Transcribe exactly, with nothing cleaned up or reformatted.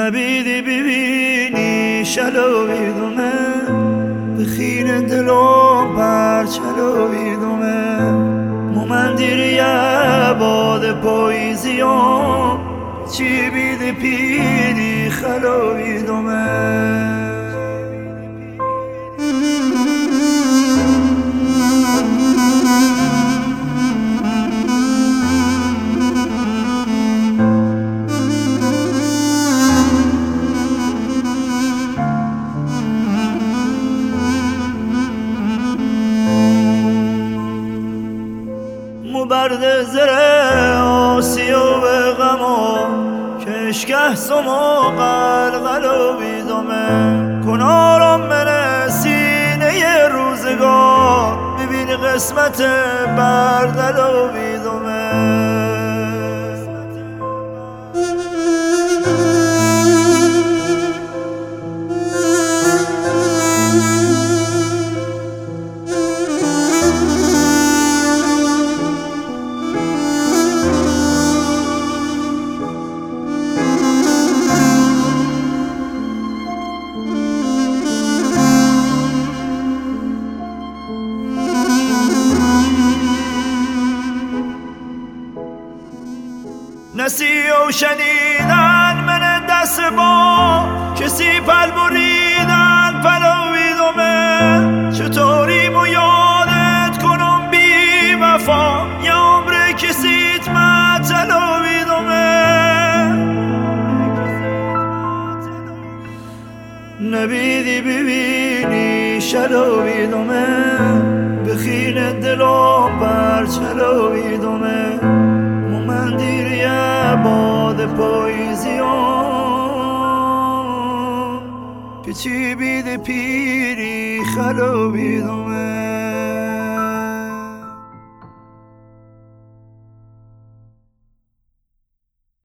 نبیدی ببینی شلویدمه بخیر دلم پرچلویدمه مومندیر یه باد پاییزیام چی بیده پیری خلویدمه برد زره آسیا و غما کشگه سما قلقلو بیدمه کنارم من سینه روزگار ببین قسمت بردلو بیدمه نسی و شنیدن من دست با کسی پل بریدن پلویدمه چطوری مو یادت کنم بی وفا یه عمر کسیت متلویدمه نبیدی ببینی شلویدمه بخین دلم پرچلویدمه مومندیر یه باد پاییزیام که چی بیده پیری خلویدمه